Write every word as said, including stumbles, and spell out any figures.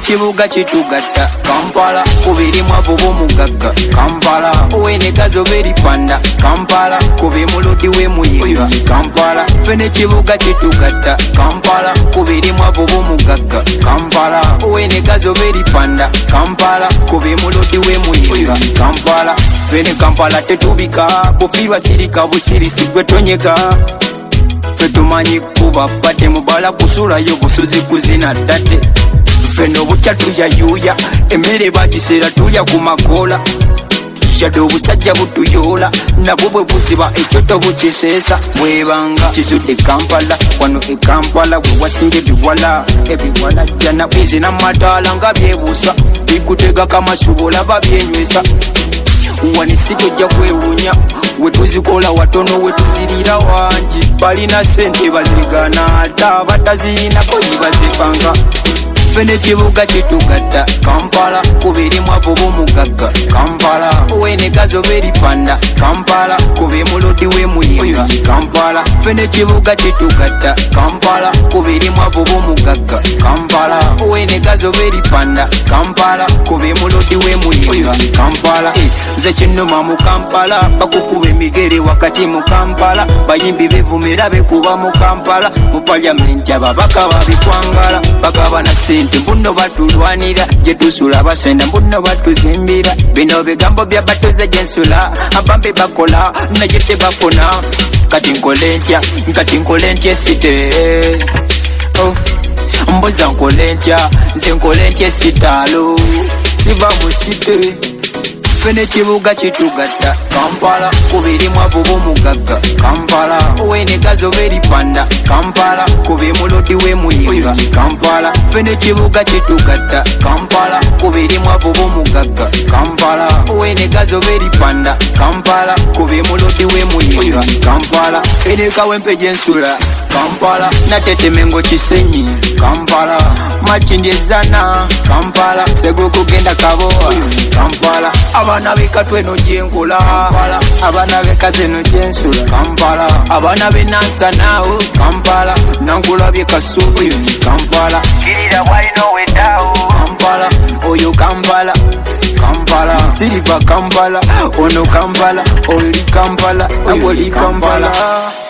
kibuga kitugatta Kampala kubirimu abo b'omugagga Kampala uwenegazo beripanda Kampala kube mulodi we muyiga Kampala fene kibuga kitugatta Kampala kubirimu abo b'omugagga Kampala uwenegazo beripanda Kampala kube mulodi we muyiga Kampala fene Kampala tetubika bufirwa sirika busirisi gwe tonyega fetumanyi kuba bate mubala kusula yo busuzi kuzina tate feno bucha tuyayuya emere bagisera tulya kumakola shado busajja butuyola nabubwe buziba ekyoto bukisesa mwebanga kisude Kampala wano e Kampala bwe wasinge biwala ebiwala jana bizi na madala nga byebusa bikutega kama subola babyenywesa wanisito jja kwewunya wetuzikola watono wetuzirira wanji balina sente bazigana ata batazirinako yibazipanga fene kibuga kitugatta Kampala kubirimu abo b'omugagga Kampala uwenegazo beripanda Kampala kube mulodi we muyiga Kampala fene kibuga kitugatta Kampala kubirimu abo b'omugagga Kampala uwenegazo beripanda Kampala kube mulodi we muyiga Kampala nze kinuma mu Kampala bakukuba emigere wakati mu Kampala bayimbi bevumira bekuba mu Kampala mu parliament ababaka babikwangala bagaba na sente mbuno batulwanira gye tusula basenda mbuno batuzimbira bino bigambo bya batuze gyensula abambe bakola naye tebafuna kati nkole ntya kati nkole ntya esite oh. mbuza nkole ntya nze nkole ntya esitaalo siva mu site fene kibuga kitugatta Kampala kubirimu abo b'omugagga Kampala uwenegazo beripanda Kampala kube mulodi we muyiga Kampala fene kibuga kitugatta Kampala kubirimu abo b'omugagga Kampala uwenegazo beripanda Kampala kube mulodi we muyiga Kampala fene kawempe gyensula Kampala natetemengo kisenyi Kampala machindyezana Kampala sego kugenda kaboa Kampala abana bekatwe no jenkola Kampala abana bekaze no jensula Kampala abana benansa nao Kampala nangula byekasubi Kampala kirira wali no wedao Kampala oyo Kampala Kampala silva Kampala ono Kampala oli Kampala oli Kampala